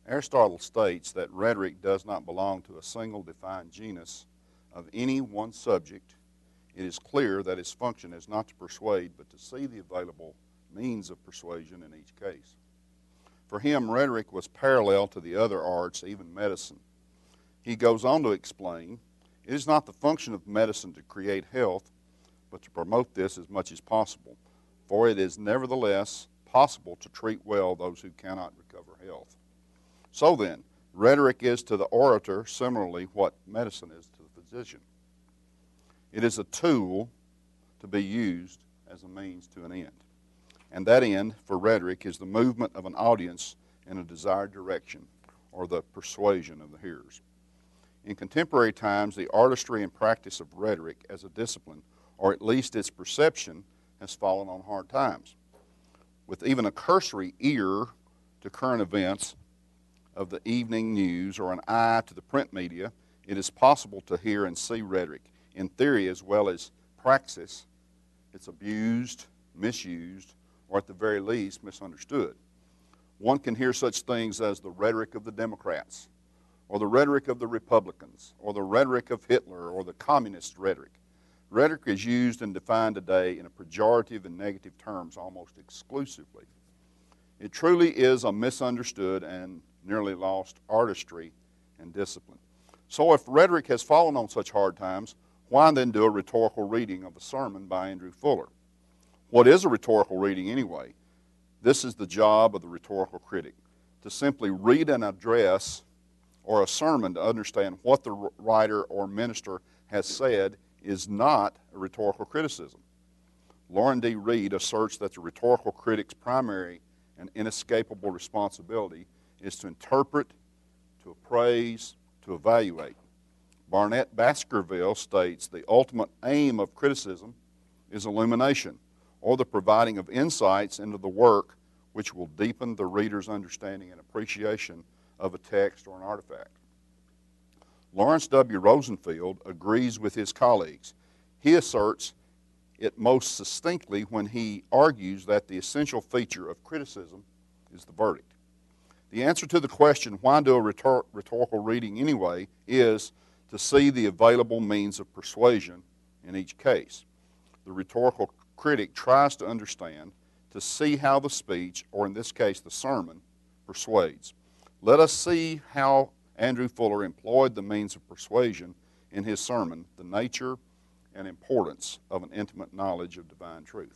Aristotle states that rhetoric does not belong to a single defined genus of any one subject. It is clear that its function is not to persuade, but to see the available means of persuasion in each case. For him, rhetoric was parallel to the other arts, even medicine. He goes on to explain, it is not the function of medicine to create health, but to promote this as much as possible, for it is nevertheless possible to treat well those who cannot recover health. So then, rhetoric is to the orator similarly what medicine is to the physician. It is a tool to be used as a means to an end. And that end for rhetoric is the movement of an audience in a desired direction, or the persuasion of the hearers. In contemporary times, the artistry and practice of rhetoric as a discipline, or at least its perception, has fallen on hard times. With even a cursory ear to current events of the evening news or an eye to the print media, it is possible to hear and see rhetoric. In theory as well as praxis, it's abused, misused, or at the very least misunderstood. One can hear such things as the rhetoric of the Democrats, or the rhetoric of the Republicans, or the rhetoric of Hitler, or the communist rhetoric. Rhetoric is used and defined today in a pejorative and negative terms almost exclusively. It truly is a misunderstood and nearly lost artistry and discipline. So if rhetoric has fallen on such hard times, why then do a rhetorical reading of a sermon by Andrew Fuller? What is a rhetorical reading anyway? This is the job of the rhetorical critic, to simply read an address or a sermon to understand what the writer or minister has said is not a rhetorical criticism. Lauren D. Reed asserts that the rhetorical critic's primary and inescapable responsibility is to interpret, to appraise, to evaluate. Barnett Baskerville states the ultimate aim of criticism is illumination, or the providing of insights into the work which will deepen the reader's understanding and appreciation of a text or an artifact. Lawrence W. Rosenfield agrees with his colleagues. He asserts it most succinctly when he argues that the essential feature of criticism is the verdict. The answer to the question, why do a rhetorical reading anyway, is to see the available means of persuasion in each case. The rhetorical critic tries to understand, to see how the speech, or in this case the sermon, persuades. Let us see how Andrew Fuller employed the means of persuasion in his sermon, The Nature and Importance of an Intimate Knowledge of Divine Truth.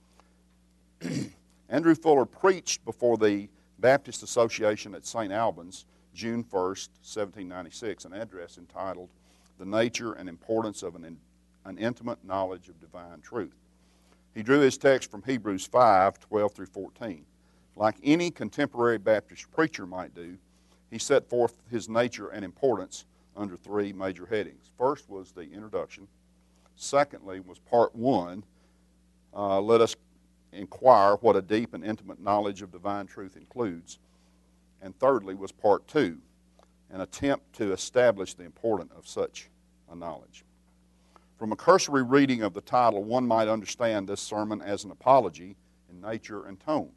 Andrew Fuller preached before the Baptist Association at St. Albans, June 1st, 1796, an address entitled The Nature and Importance of an Intimate Knowledge of Divine Truth. He drew his text from Hebrews 5:12 through 14. Like any contemporary Baptist preacher might do, he set forth his nature and importance under three major headings. First was the introduction. Secondly was part one. Let us inquire what a deep and intimate knowledge of divine truth includes. And thirdly was part two, an attempt to establish the importance of such a knowledge. From a cursory reading of the title, one might understand this sermon as an apology in nature and tone.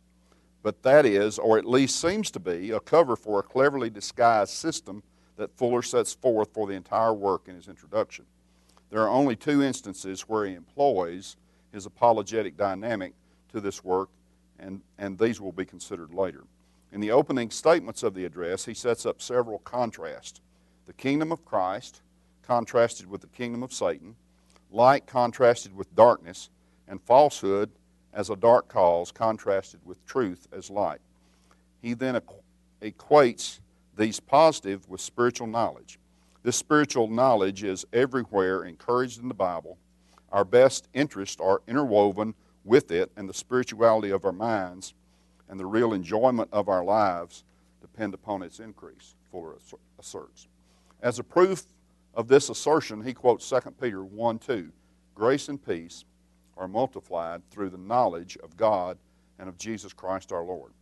But that is, or at least seems to be, a cover for a cleverly disguised system that Fuller sets forth for the entire work in his introduction. There are only two instances where he employs his apologetic dynamic to this work, and these will be considered later. In the opening statements of the address, he sets up several contrasts. The kingdom of Christ contrasted with the kingdom of Satan, light contrasted with darkness, and falsehood as a dark cause contrasted with truth as light. He then equates these positive with spiritual knowledge. This spiritual knowledge is everywhere encouraged in the Bible. Our best interests are interwoven with it, and the spirituality of our minds and the real enjoyment of our lives depend upon its increase, Fuller asserts. As a proof of this assertion, he quotes 2 Peter 1:2. Grace and peace are multiplied through the knowledge of God and of Jesus Christ our Lord.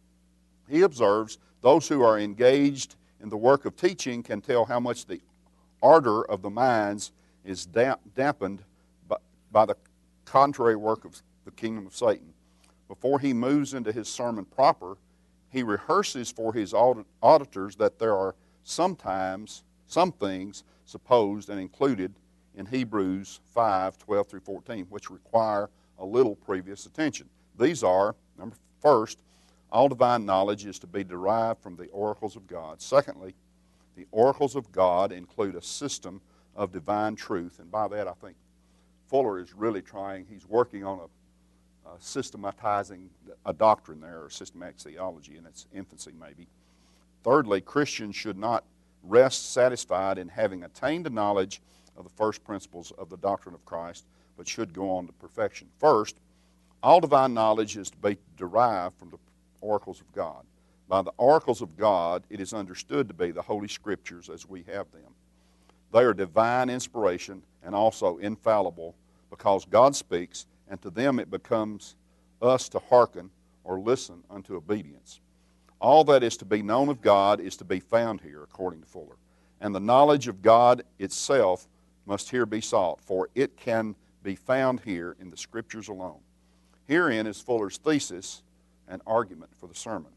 He observes those who are engaged in the work of teaching can tell how much the ardor of the minds is dampened by the contrary work of the kingdom of Satan. Before he moves into his sermon proper, He rehearses for his auditors that there are sometimes some things supposed and included in Hebrews 5:12 through 14, which require a little previous attention. These are, first, all divine knowledge is to be derived from the oracles of God. Secondly, the oracles of God include a system of divine truth. And by that, I think Fuller is really he's working on systematizing a doctrine there, or systematic theology in its infancy maybe. Thirdly, Christians should not rest satisfied in having attained a knowledge of the first principles of the doctrine of Christ, but should go on to perfection. First, all divine knowledge is to be derived from the oracles of God. By the oracles of God, it is understood to be the Holy Scriptures as we have them. They are divine inspiration and also infallible because God speaks, and to them it becomes us to hearken or listen unto obedience. All that is to be known of God is to be found here, according to Fuller. And the knowledge of God itself must here be sought, for it can be found here in the Scriptures alone. Herein is Fuller's thesis and argument for the sermon.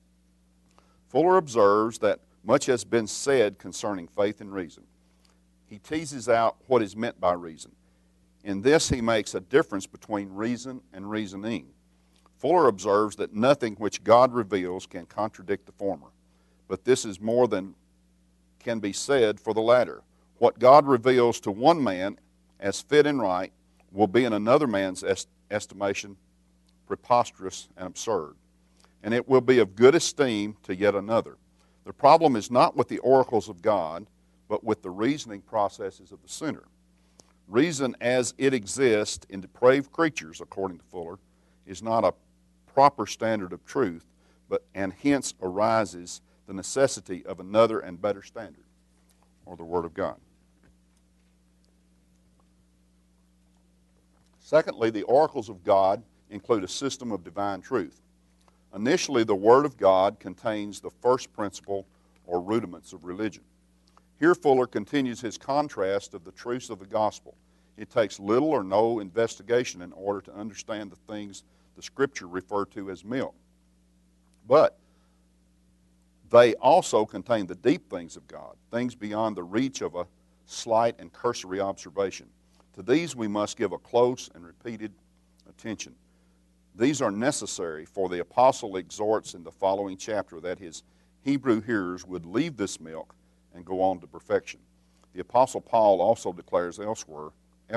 Fuller observes that much has been said concerning faith and reason. He teases out what is meant by reason. In this, he makes a difference between reason and reasoning. Fuller observes that nothing which God reveals can contradict the former, but this is more than can be said for the latter. What God reveals to one man as fit and right will be in another man's estimation preposterous and absurd, and it will be of good esteem to yet another. The problem is not with the oracles of God, but with the reasoning processes of the sinner. Reason as it exists in depraved creatures, according to Fuller, is not a proper standard of truth, and hence arises the necessity of another and better standard, or the Word of God. Secondly, the oracles of God include a system of divine truth. Initially, the Word of God contains the first principle or rudiments of religion. Here Fuller continues his contrast of the truths of the gospel. It takes little or no investigation in order to understand the things the Scripture refer to as milk. But they also contain the deep things of God, things beyond the reach of a slight and cursory observation. To these we must give a close and repeated attention. These are necessary, for the apostle exhorts in the following chapter that his Hebrew hearers would leave this milk and go on to perfection. The apostle Paul also declares elsewhere,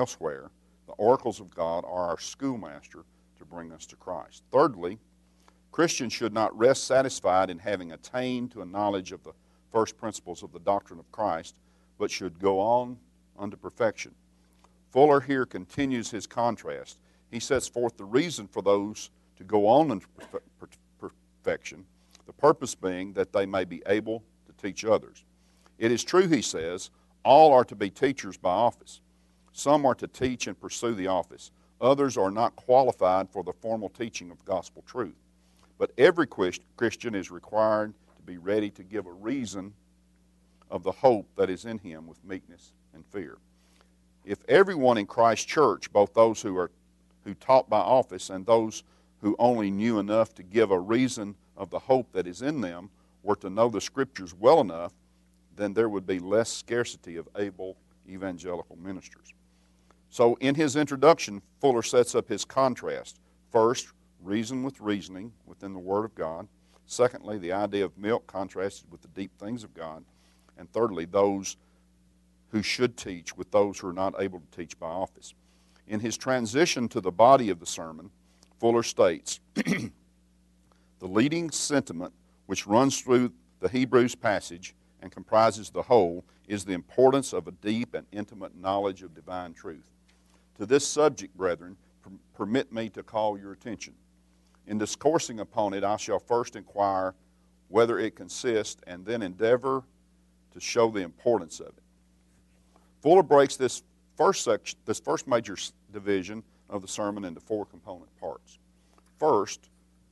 the oracles of God are our schoolmaster to bring us to Christ. Thirdly, Christians should not rest satisfied in having attained to a knowledge of the first principles of the doctrine of Christ, but should go on unto perfection. Fuller here continues his contrast. He sets forth the reason for those to go on unto perfection, the purpose being that they may be able to teach others. It is true, he says, all are to be teachers by office. Some are to teach and pursue the office. Others are not qualified for the formal teaching of gospel truth. But every Christian is required to be ready to give a reason of the hope that is in him with meekness and fear. If everyone in Christ's church, both those who taught by office and those who only knew enough to give a reason of the hope that is in them, were to know the Scriptures well enough, then there would be less scarcity of able evangelical ministers. So in his introduction, Fuller sets up his contrast. First, reason with reasoning within the Word of God. Secondly, the idea of milk contrasted with the deep things of God. And thirdly, those who should teach with those who are not able to teach by office. In his transition to the body of the sermon, Fuller states, the leading sentiment which runs through the Hebrews passage and comprises the whole is the importance of a deep and intimate knowledge of divine truth. To this subject, brethren, permit me to call your attention. In discoursing upon it, I shall first inquire whether it consists, and then endeavor to show the importance of it. Fuller breaks this first major division of the sermon into four component parts. First,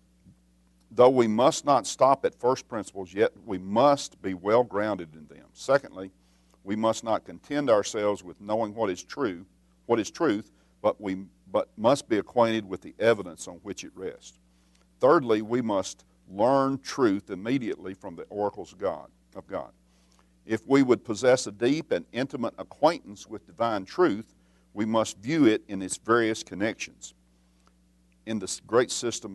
though we must not stop at first principles, yet we must be well grounded in them. Secondly, we must not content ourselves with knowing what is truth, but must be acquainted with the evidence on which it rests. Thirdly, we must learn truth immediately from the oracles of God. If we would possess a deep and intimate acquaintance with divine truth, we must view it in its various connections in this great system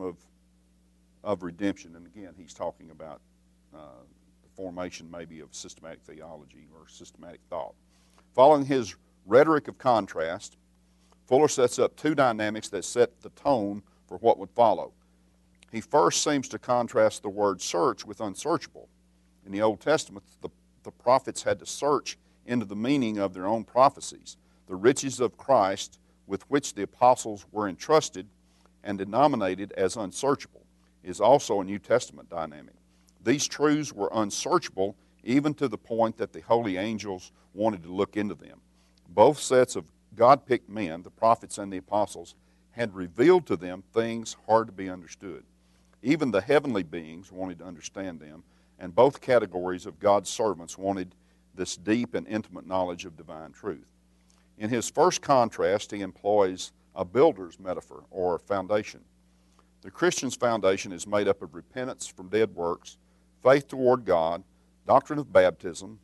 of redemption. And again, he's talking about the formation maybe of systematic theology or systematic thought. Following his rhetoric of contrast, Fuller sets up two dynamics that set the tone for what would follow. He first seems to contrast the word search with unsearchable. In the Old Testament, the prophets had to search into the meaning of their own prophecies. The riches of Christ with which the apostles were entrusted and denominated as unsearchable is also a New Testament dynamic. These truths were unsearchable even to the point that the holy angels wanted to look into them. Both sets of God-picked men, the prophets and the apostles, had revealed to them things hard to be understood. Even the heavenly beings wanted to understand them, and both categories of God's servants wanted this deep and intimate knowledge of divine truth. In his first contrast, he employs a builder's metaphor or foundation. The Christian's foundation is made up of repentance from dead works, faith toward God, doctrine of baptisms,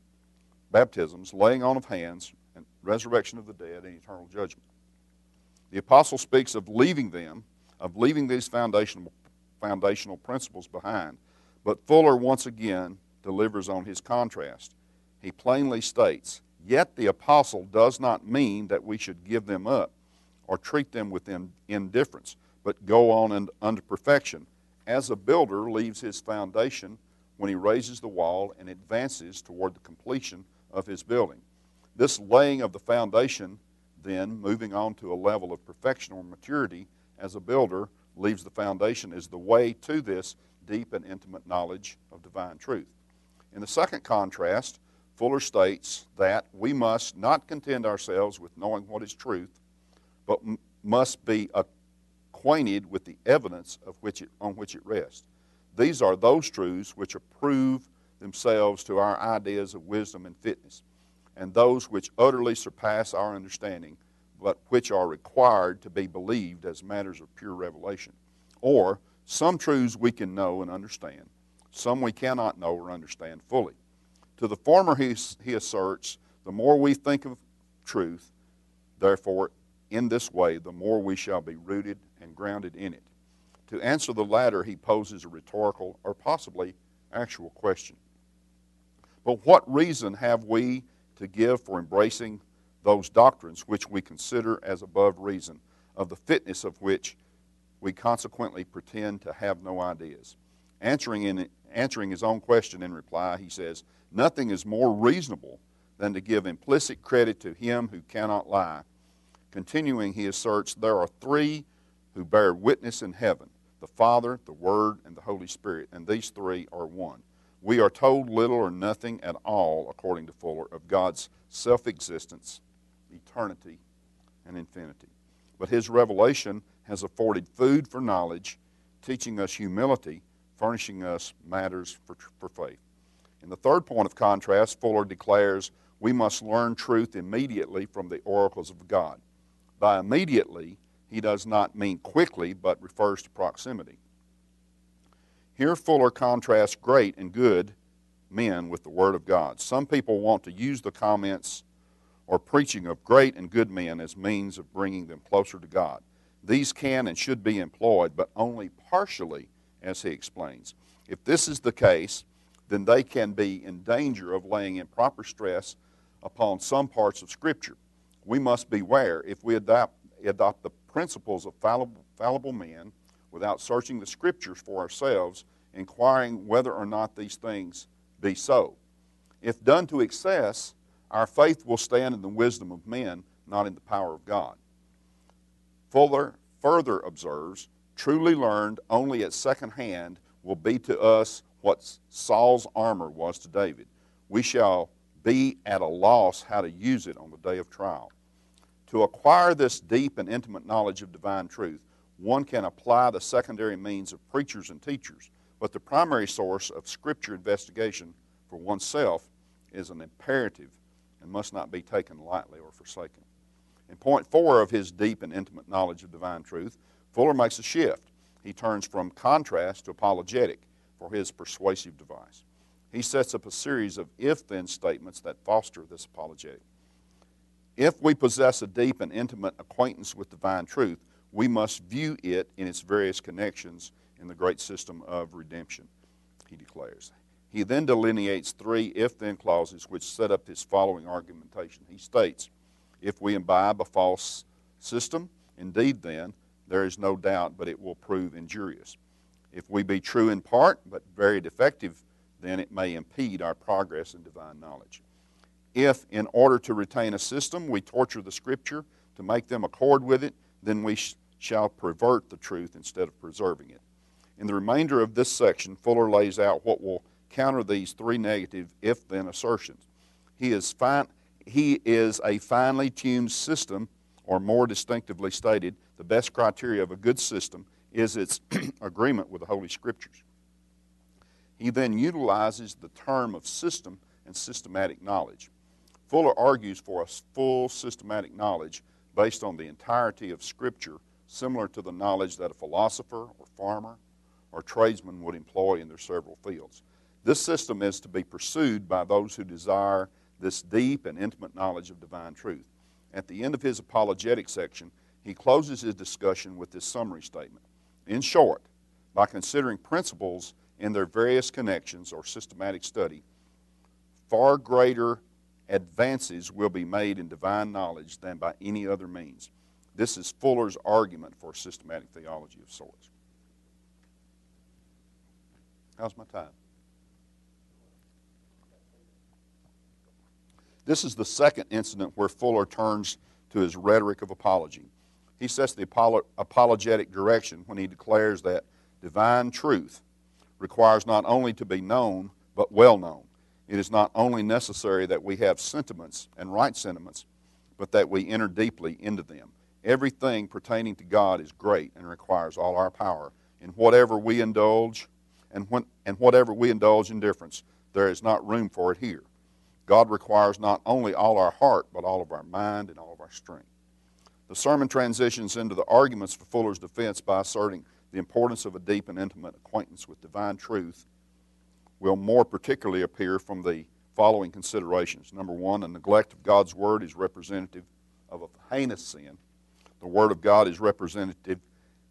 laying on of hands, and resurrection of the dead, and eternal judgment. The apostle speaks of leaving these foundational principles behind, but Fuller once again delivers on his contrast. He plainly states, "Yet the apostle does not mean that we should give them up or treat them with indifference, but go on unto perfection, as a builder leaves his foundation when he raises the wall and advances toward the completion of his building." This laying of the foundation, then, moving on to a level of perfection or maturity as a builder leaves the foundation, is the way to this deep and intimate knowledge of divine truth. In the second contrast, Fuller states that we must not content ourselves with knowing what is truth, but must be acquainted with the evidence on which it rests. These are those truths which approve themselves to our ideas of wisdom and fitness, and those which utterly surpass our understanding, but which are required to be believed as matters of pure revelation. Or, some truths we can know and understand, some we cannot know or understand fully. To the former, he asserts, the more we think of truth, therefore, in this way, the more we shall be rooted and grounded in it. To answer the latter, he poses a rhetorical or possibly actual question. But what reason have we to give for embracing those doctrines which we consider as above reason, of the fitness of which we consequently pretend to have no ideas? Answering his own question in reply, he says, "Nothing is more reasonable than to give implicit credit to him who cannot lie." Continuing, he asserts, "There are three who bear witness in heaven, the Father, the Word, and the Holy Spirit, and these three are one." We are told little or nothing at all, according to Fuller, of God's self-existence, eternity, and infinity. But his revelation has afforded food for knowledge, teaching us humility, furnishing us matters for faith. In the third point of contrast, Fuller declares we must learn truth immediately from the oracles of God. By immediately, he does not mean quickly, but refers to proximity. Here Fuller contrasts great and good men with the Word of God. Some people want to use the comments or preaching of great and good men as means of bringing them closer to God. These can and should be employed, but only partially, as he explains. If this is the case, then they can be in danger of laying improper stress upon some parts of Scripture. We must beware if we adopt the principles of fallible men without searching the Scriptures for ourselves, inquiring whether or not these things be so. If done to excess, our faith will stand in the wisdom of men, not in the power of God. Fuller further observes, truly learned only at second hand will be to us what Saul's armor was to David. We shall be at a loss how to use it on the day of trial. To acquire this deep and intimate knowledge of divine truth, one can apply the secondary means of preachers and teachers, but the primary source of Scripture investigation for oneself is an imperative and must not be taken lightly or forsaken. In point 4 of his deep and intimate knowledge of divine truth, Fuller makes a shift. He turns from contrast to apologetic. for his persuasive device. He sets up a series of if-then statements that foster this apologetic. If we possess a deep and intimate acquaintance with divine truth, we must view it in its various connections in the great system of redemption, he declares. He then delineates 3 if-then clauses which set up his following argumentation. He states, if we imbibe a false system, indeed then, there is no doubt, but it will prove injurious. If we be true in part, but very defective, then it may impede our progress in divine knowledge. If, in order to retain a system, we torture the Scripture to make them accord with it, then we shall pervert the truth instead of preserving it. In the remainder of this section, Fuller lays out what will counter these 3 negative if-then assertions. He is a finely tuned system, or more distinctively stated, the best criteria of a good system is its agreement with the Holy Scriptures. He then utilizes the term of system and systematic knowledge. Fuller argues for a full systematic knowledge based on the entirety of Scripture, similar to the knowledge that a philosopher or farmer or tradesman would employ in their several fields. This system is to be pursued by those who desire this deep and intimate knowledge of divine truth. At the end of his apologetic section, he closes his discussion with this summary statement. In short, by considering principles in their various connections or systematic study, far greater advances will be made in divine knowledge than by any other means. This is Fuller's argument for systematic theology of sorts. How's my time? This is the second incident where Fuller turns to his rhetoric of apology. He sets the apologetic direction when he declares that divine truth requires not only to be known, but well known. It is not only necessary that we have sentiments and right sentiments, but that we enter deeply into them. Everything pertaining to God is great and requires all our power. In whatever we indulge, and whatever we indulge in difference, there is not room for it here. God requires not only all our heart, but all of our mind and all of our strength. The sermon transitions into the arguments for Fuller's defense by asserting the importance of a deep and intimate acquaintance with divine truth will more particularly appear from the following considerations. Number 1, a neglect of God's Word is representative of a heinous sin. The Word of God is represented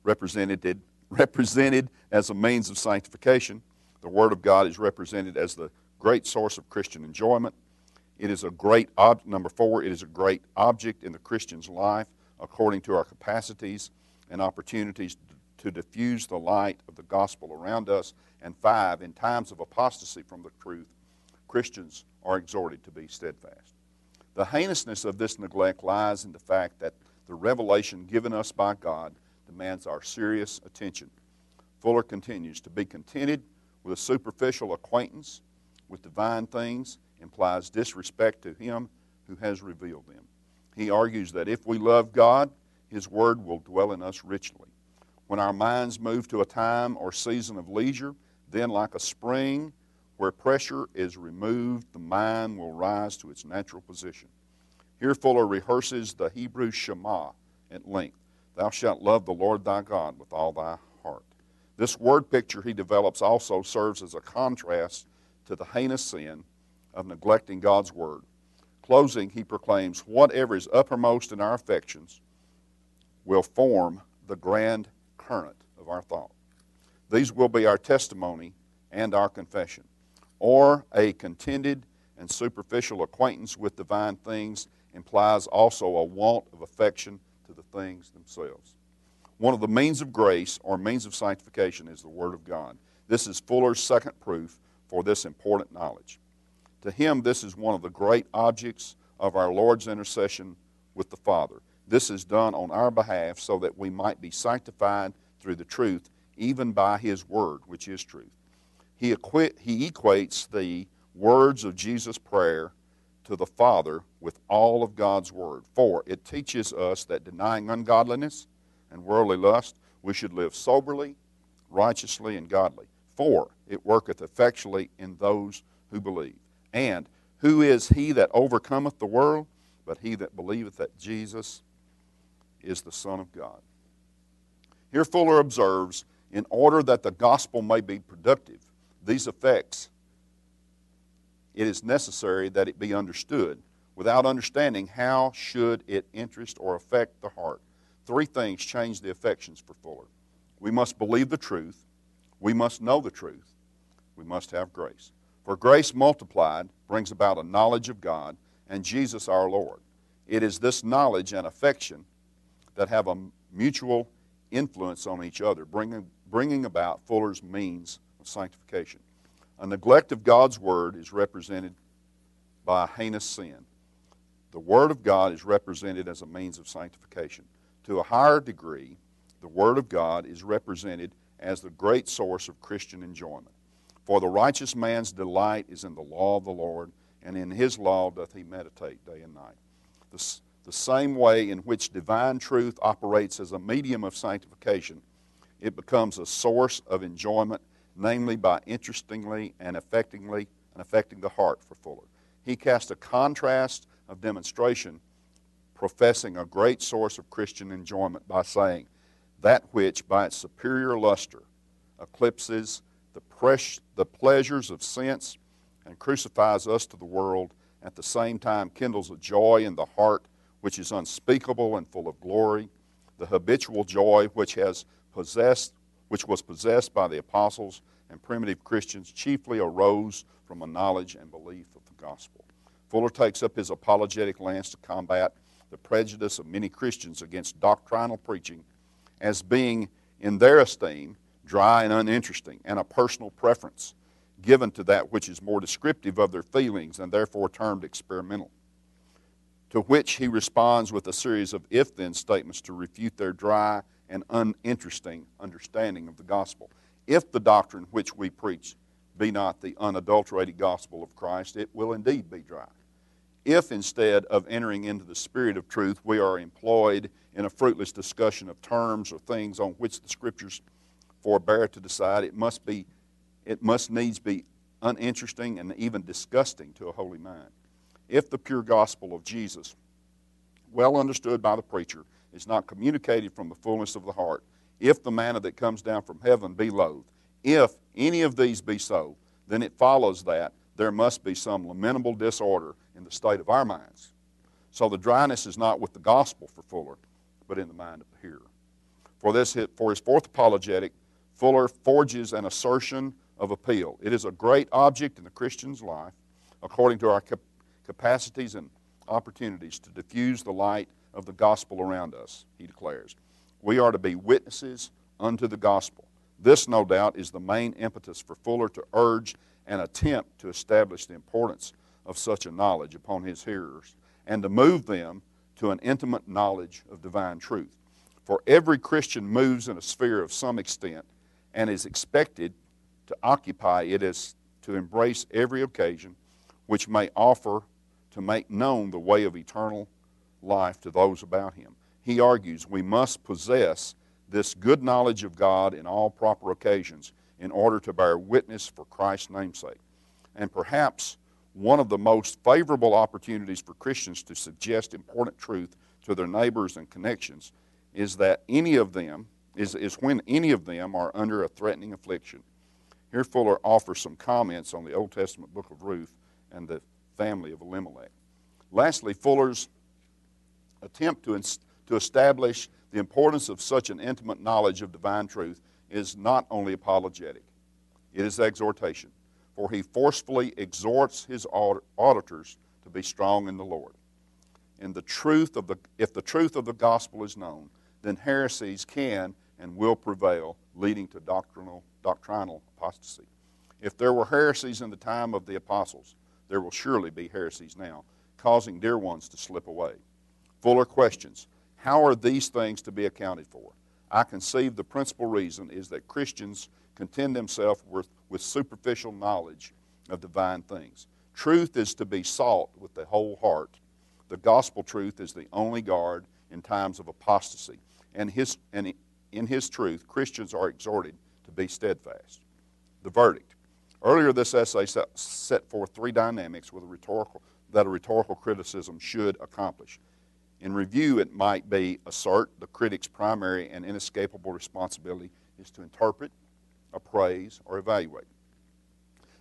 as a means of sanctification. The Word of God is represented as the great source of Christian enjoyment. It is a great number 4, it is a great object in the Christian's life according to our capacities and opportunities to diffuse the light of the gospel around us. And 5, in times of apostasy from the truth, Christians are exhorted to be steadfast. The heinousness of this neglect lies in the fact that the revelation given us by God demands our serious attention. Fuller continues, to be contented with a superficial acquaintance with divine things implies disrespect to Him who has revealed them. He argues that if we love God, His Word will dwell in us richly. When our minds move to a time or season of leisure, then like a spring where pressure is removed, the mind will rise to its natural position. Here Fuller rehearses the Hebrew Shema at length. Thou shalt love the Lord thy God with all thy heart. This word picture he develops also serves as a contrast to the heinous sin of neglecting God's Word. Closing, he proclaims, whatever is uppermost in our affections will form the grand current of our thought. These will be our testimony and our confession. Or a contented and superficial acquaintance with divine things implies also a want of affection to the things themselves. One of the means of grace or means of sanctification is the Word of God. This is Fuller's second proof for this important knowledge. To him, this is one of the great objects of our Lord's intercession with the Father. This is done on our behalf so that we might be sanctified through the truth, even by His Word, which is truth. He equates the words of Jesus' prayer to the Father with all of God's Word. For it teaches us that denying ungodliness and worldly lust, we should live soberly, righteously, and godly. For it worketh effectually in those who believe. And who is he that overcometh the world, but he that believeth that Jesus is the Son of God? Here Fuller observes, in order that the gospel may be productive, these effects, it is necessary that it be understood. Without understanding, how should it interest or affect the heart? Three things change the affections for Fuller. We must believe the truth. We must know the truth. We must have grace. For grace multiplied brings about a knowledge of God and Jesus our Lord. It is this knowledge and affection that have a mutual influence on each other, bringing about Fuller's means of sanctification. A neglect of God's Word is represented by a heinous sin. The Word of God is represented as a means of sanctification. To a higher degree, the Word of God is represented as the great source of Christian enjoyment. For the righteous man's delight is in the law of the Lord, and in his law doth he meditate day and night. The same way in which divine truth operates as a medium of sanctification, it becomes a source of enjoyment, namely by interestingly and affecting the heart for Fuller. He cast a contrast of demonstration, professing a great source of Christian enjoyment by saying, that which by its superior luster eclipses the pleasures of sense and crucifies us to the world, at the same time kindles a joy in the heart which is unspeakable and full of glory, the habitual joy which was possessed by the apostles and primitive Christians chiefly arose from a knowledge and belief of the gospel. Fuller takes up his apologetic lance to combat the prejudice of many Christians against doctrinal preaching as being, in their esteem, dry and uninteresting, and a personal preference given to that which is more descriptive of their feelings and therefore termed experimental. To which he responds with a series of if-then statements to refute their dry and uninteresting understanding of the gospel. If the doctrine which we preach be not the unadulterated gospel of Christ, it will indeed be dry. If instead of entering into the spirit of truth, we are employed in a fruitless discussion of terms or things on which the Scriptures forbear to decide, it must needs be uninteresting and even disgusting to a holy mind. If the pure gospel of Jesus, well understood by the preacher, is not communicated from the fullness of the heart, if the manna that comes down from heaven be loathed, if any of these be so, then it follows that there must be some lamentable disorder in the state of our minds. So the dryness is not with the gospel for Fuller, but in the mind of the hearer. For his fourth apologetic, Fuller forges an assertion of appeal. It is a great object in the Christian's life, according to our capacities and opportunities, to diffuse the light of the gospel around us, he declares. We are to be witnesses unto the gospel. This, no doubt, is the main impetus for Fuller to urge an attempt to establish the importance of such a knowledge upon his hearers and to move them to an intimate knowledge of divine truth. For every Christian moves in a sphere of some extent and is expected to occupy it as to embrace every occasion which may offer to make known the way of eternal life to those about him. He argues we must possess this good knowledge of God in all proper occasions in order to bear witness for Christ's namesake. And perhaps one of the most favorable opportunities for Christians to suggest important truth to their neighbors and connections is that any of them is when any of them are under a threatening affliction. Here Fuller offers some comments on the Old Testament book of Ruth and the family of Elimelech. Lastly, Fuller's attempt to establish the importance of such an intimate knowledge of divine truth is not only apologetic, it is exhortation. For he forcefully exhorts his auditors to be strong in the Lord. If the truth of the gospel is known, then heresies can and will prevail, leading to doctrinal apostasy. If there were heresies in the time of the apostles, there will surely be heresies now, causing dear ones to slip away. Fuller questions, how are these things to be accounted for? I conceive the principal reason is that Christians content themselves with superficial knowledge of divine things. Truth is to be sought with the whole heart. The gospel truth is the only guard in times of apostasy. And in his truth, Christians are exhorted to be steadfast. The verdict. Earlier, this essay set forth three dynamics that a rhetorical criticism should accomplish. In review, it might be assert the critic's primary and inescapable responsibility is to interpret, appraise, or evaluate.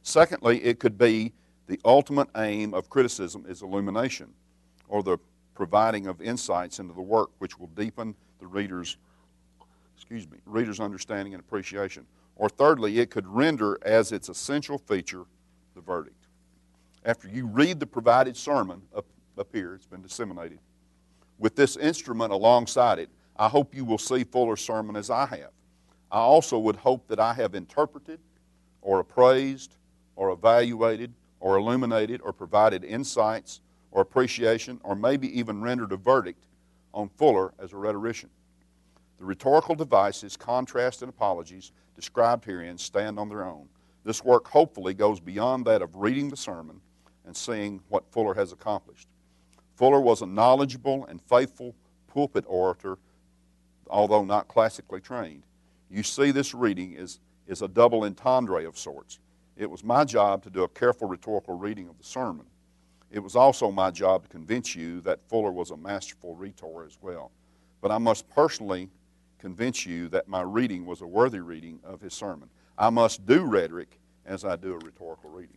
Secondly, it could be the ultimate aim of criticism is illumination, or the providing of insights into the work which will deepen the reader's understanding and appreciation. Or thirdly, it could render as its essential feature the verdict. After you read the provided sermon up here, it's been disseminated, with this instrument alongside it, I hope you will see Fuller's sermon as I have. I also would hope that I have interpreted or appraised or evaluated or illuminated or provided insights or appreciation or maybe even rendered a verdict on Fuller as a rhetorician. The rhetorical devices, contrast, and apologies described herein stand on their own. This work hopefully goes beyond that of reading the sermon and seeing what Fuller has accomplished. Fuller was a knowledgeable and faithful pulpit orator, although not classically trained. You see, this reading is a double entendre of sorts. It was my job to do a careful rhetorical reading of the sermon. It was also my job to convince you that Fuller was a masterful rhetor as well. But I must personally convince you that my reading was a worthy reading of his sermon. I must do rhetoric as I do a rhetorical reading.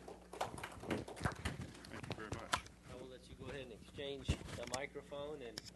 I will let you go ahead and exchange the microphone and